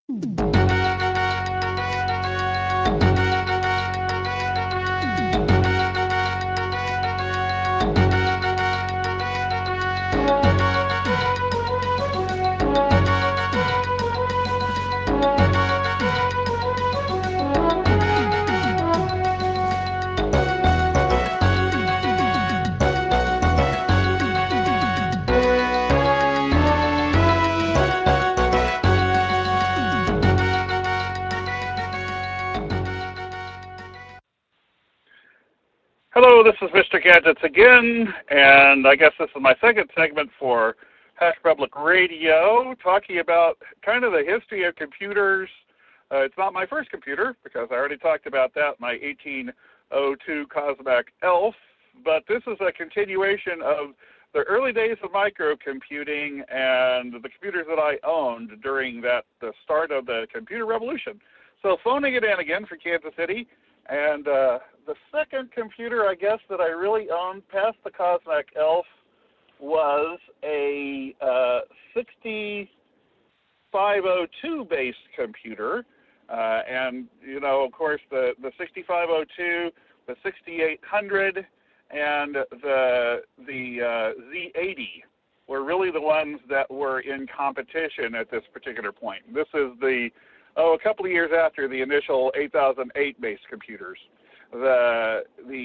Hello, this is Mr. Gadgets again, and I guess this is my second segment for Hash Public Radio, talking about kind of the history of computers. It's not my first computer, because I already talked about that, my 1802 Cosmac Elf, but this is a continuation of the early days of microcomputing and the computers that I owned during the start of the computer revolution. So phoning it in again for Kansas City. And the second computer, I guess, that I really owned past the Cosmac Elf was a 6502-based computer. And, you know, of course, the 6502, the 6800, and the Z80 were really the ones that were in competition at this particular point. This is a couple of years after the initial 8008 based computers. The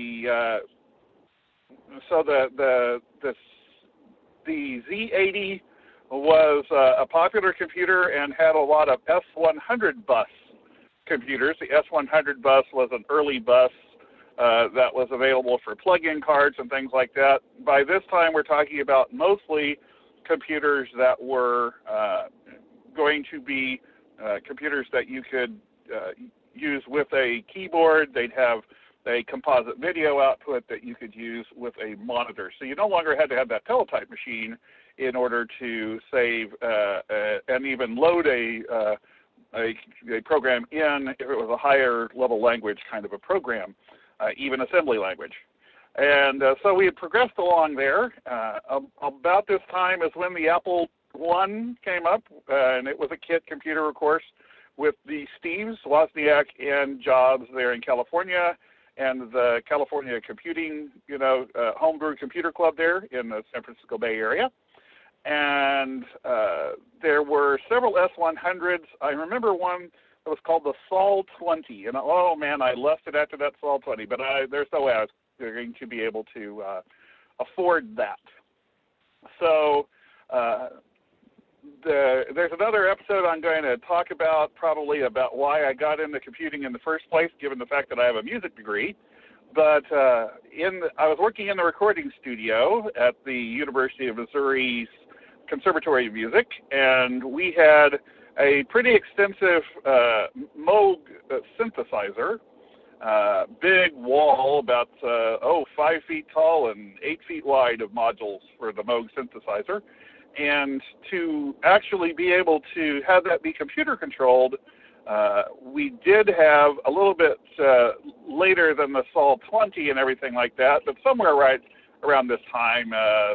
Z80 was a popular computer and had a lot of S100 bus computers. The S100 bus was an early bus that was available for plug-in cards and things like that. By this time, we're talking about mostly computers that were going to be computers that you could use with a keyboard. They'd have a composite video output that you could use with a monitor. So you no longer had to have that teletype machine in order to save and even load a program in if it was a higher level language kind of a program, even assembly language. And so we had progressed along there. About this time is when the Apple I came up, and it was a kit computer, of course, with the Steves, Wozniak, and Jobs there in California, and the California Computing, homebrew computer club there in the San Francisco Bay Area. And there were several S100s. I remember one that was called the Sol 20, and oh man, I left it after that Sol 20, but there's no way I was going to be able to afford that. So there's another episode I'm going to talk about, probably about why I got into computing in the first place, given the fact that I have a music degree. But I was working in the recording studio at the University of Missouri's Conservatory of Music, and we had a pretty extensive Moog synthesizer, big wall, about 5 feet tall and 8 feet wide of modules for the Moog synthesizer. And to actually be able to have that be computer controlled, we did have a little bit later than the Sol 20 and everything like that, but somewhere right around this time,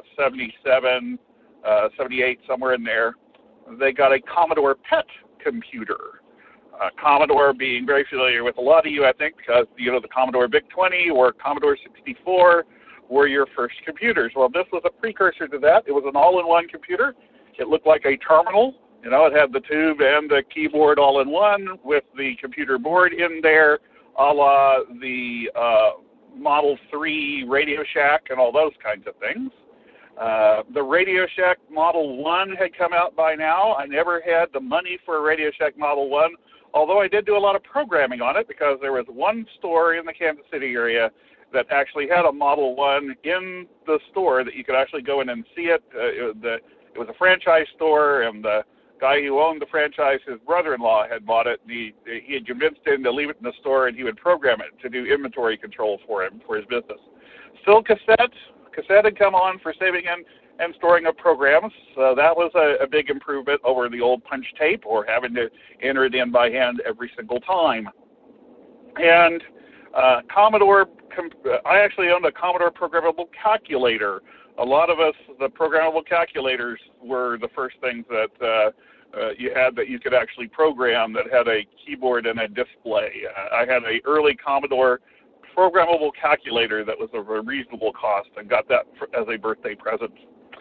77, 78, somewhere in there, they got a Commodore PET computer. Commodore being very familiar with a lot of you, I think, because, the Commodore VIC-20 or Commodore 64 were your first computers. Well, this was a precursor to that. It was an all-in-one computer. It looked like a terminal. It had the tube and the keyboard all in one with the computer board in there, a la the Model 3 Radio Shack and all those kinds of things. The Radio Shack Model 1 had come out by now. I never had the money for a Radio Shack Model 1, although I did do a lot of programming on it because there was one store in the Kansas City area that actually had a Model 1 in the store that you could actually go in and see it. It was a franchise store, and the guy who owned the franchise, his brother-in-law, had bought it, and he had convinced him to leave it in the store, and he would program it to do inventory controls for him, for his business. Still cassette had come on for saving and storing of programs, so that was a big improvement over the old punch tape or having to enter it in by hand every single time. And Commodore, I actually owned a Commodore programmable calculator. A lot of us, the programmable calculators were the first things that you had that you could actually program that had a keyboard and a display. I had an early Commodore programmable calculator that was of a reasonable cost and got that as a birthday present.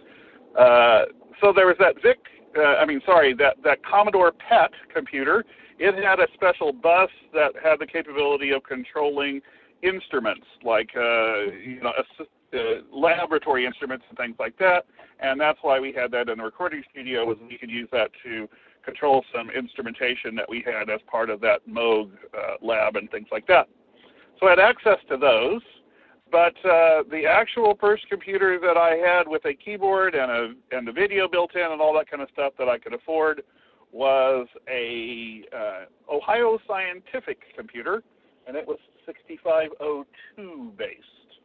So there was that that Commodore PET computer. It had a special bus that had the capability of controlling instruments like laboratory instruments and things like that, and that's why we had that in the recording studio, was we could use that to control some instrumentation that we had as part of that Moog lab and things like that. So I had access to those, but the actual first computer that I had with a keyboard and the video built in and all that kind of stuff that I could afford was a Ohio Scientific computer, and it was 6502 based.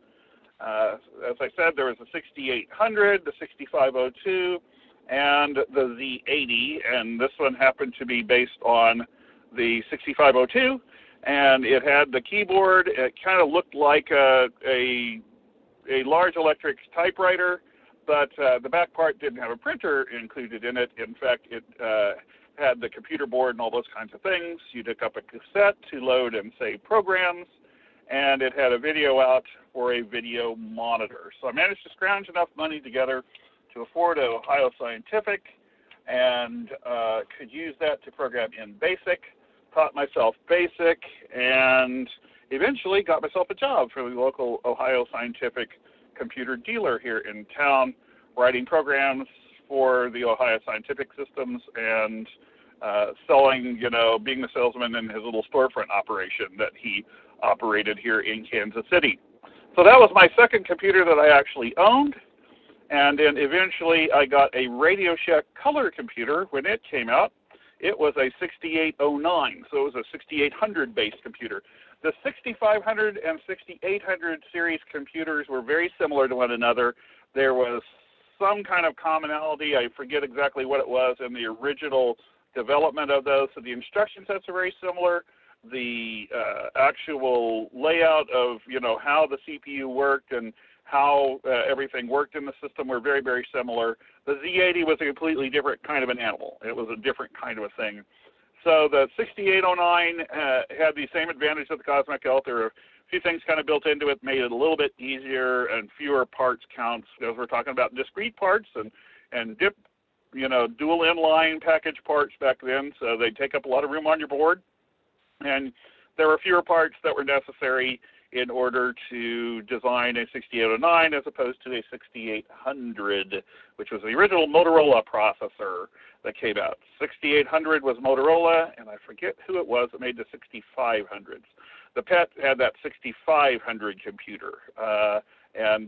As I said, there was the 6800, the 6502, and the Z80, and this one happened to be based on the 6502, and it had the keyboard. It kind of looked like a large electric typewriter, but the back part didn't have a printer included in it. In fact, it had the computer board and all those kinds of things. You'd hook up a cassette to load and save programs, and it had a video out for a video monitor. So I managed to scrounge enough money together to afford Ohio Scientific, and could use that to program in BASIC, taught myself BASIC, and eventually got myself a job for the local Ohio Scientific computer dealer here in town, writing programs for the Ohio Scientific systems and selling, being the salesman in his little storefront operation that he operated here in Kansas City. So that was my second computer that I actually owned, and then eventually I got a Radio Shack color computer when it came out. It was a 6809, so it was a 6800 based computer. The 6500 and 6800 series computers were very similar to one another. There was some kind of commonality, I forget exactly what it was, in the original development of those. So the instruction sets are very similar. The actual layout of, how the CPU worked and how everything worked in the system were very, very similar. The Z80 was a completely different kind of an animal. It was a different kind of a thing. So the 6809 had the same advantage of the Cosmic Elf. There were a few things kind of built into it, made it a little bit easier and fewer parts counts, because we're talking about discrete parts and dual inline package parts back then, so they take up a lot of room on your board. And there were fewer parts that were necessary in order to design a 6809 as opposed to a 6800, which was the original Motorola processor that came out. 6800 was Motorola, and I forget who it was that made the 6500s. The PET had that 6500 computer, and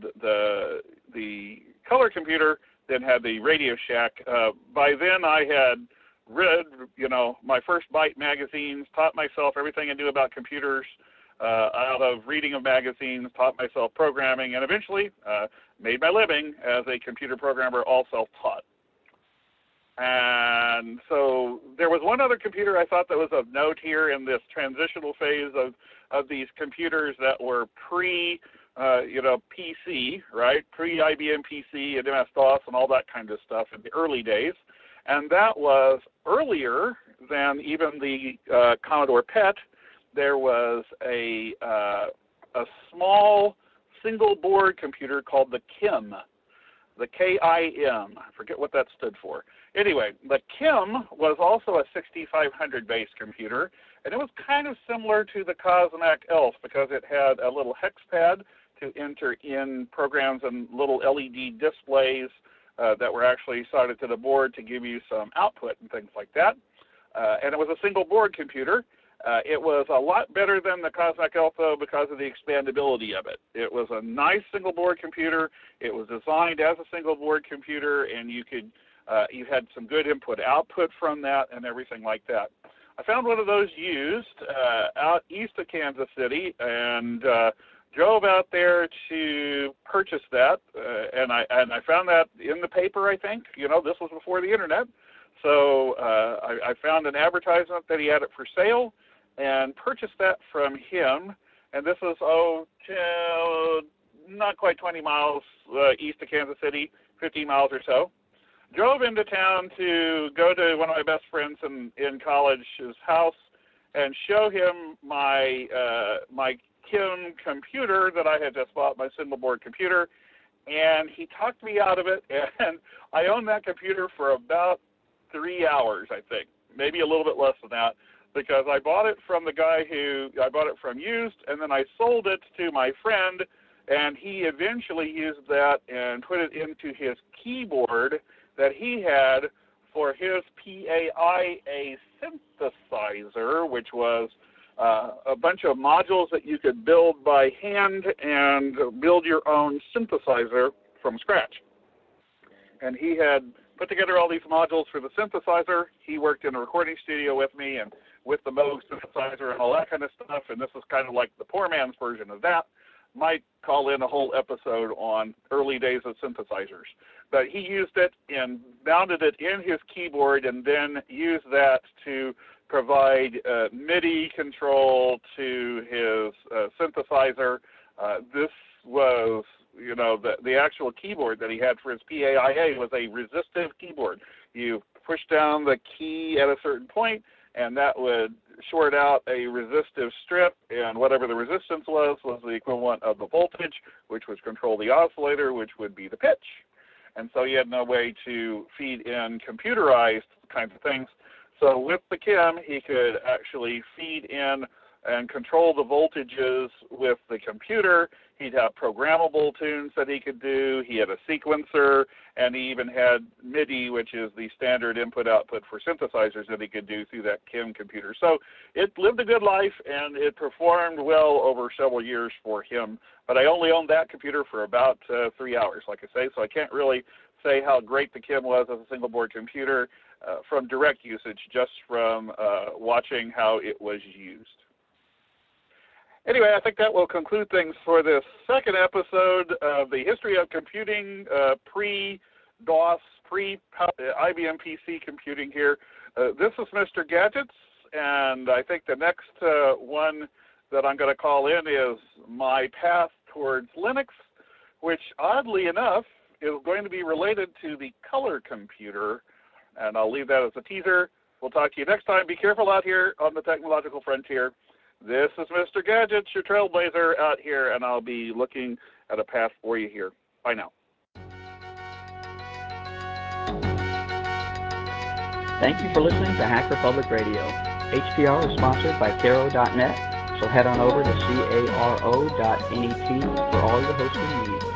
the color computer then had the Radio Shack. By then I had read, my first Byte magazines, taught myself everything I knew about computers out of reading of magazines, taught myself programming, and eventually made my living as a computer programmer, all self-taught. And so there was one other computer I thought that was of note here in this transitional phase of these computers that were PC, right? Pre-IBM PC and MS-DOS and all that kind of stuff in the early days. And that was earlier than even the Commodore PET. There was a small single board computer called the KIM, the KIM. I forget what that stood for. Anyway, the KIM was also a 6500 based computer, and it was kind of similar to the Cosmic Elf because it had a little hex pad to enter in programs and little LED displays that were actually soldered to the board to give you some output and things like that. And it was a single board computer. It was a lot better than the Cosmic Elf, though, because of the expandability of it. It was a nice single board computer. It was designed as a single board computer, and you had some good input-output from that and everything like that. I found one of those used out east of Kansas City, and drove out there to purchase that, and I found that in the paper, I think. This was before the internet. So I found an advertisement that he had it for sale and purchased that from him. And this was, not quite 20 miles east of Kansas City, 15 miles or so. drove into town to go to one of my best friends in college's house and show him my Kim computer that I had just bought, my single board computer, and he talked me out of it, and I owned that computer for about 3 hours, I think, maybe a little bit less than that, because I bought it from the guy I bought it from used, and then I sold it to my friend, and he eventually used that and put it into his keyboard that he had for his PAIA synthesizer, which was a bunch of modules that you could build by hand and build your own synthesizer from scratch. And he had put together all these modules for the synthesizer. He worked in a recording studio with me and with the Moog synthesizer and all that kind of stuff, and this is kind of like the poor man's version of that. Might call in a whole episode on early days of synthesizers. But he used it and mounted it in his keyboard and then used that to provide MIDI control to his synthesizer. This was, the actual keyboard that he had for his PAIA was a resistive keyboard. You push down the key at a certain point, and that would short out a resistive strip, and whatever the resistance was the equivalent of the voltage, which would control the oscillator, which would be the pitch. And so you had no way to feed in computerized kinds of things. So with the Kim, he could actually feed in and control the voltages with the computer. He'd have programmable tunes that he could do. He had a sequencer, and he even had MIDI, which is the standard input-output for synthesizers that he could do through that Kim computer. So it lived a good life, and it performed well over several years for him. But I only owned that computer for about 3 hours, like I say, so I can't really say how great the Kim was as a single-board computer from direct usage, just from watching how it was used. Anyway, I think that will conclude things for this second episode of the history of computing, pre-DOS, pre-IBM PC computing here. This is Mr. Gadgets, and I think the next one that I'm going to call in is my path towards Linux, which oddly enough is going to be related to the color computer, and I'll leave that as a teaser. We'll talk to you next time. Be careful out here on the technological frontier. This is Mr. Gadgets, your trailblazer out here, and I'll be looking at a path for you here. Bye now. Thank you for listening to Hacker Public Radio. HPR is sponsored by Caro.net, so head on over to caro.net for all your hosting needs.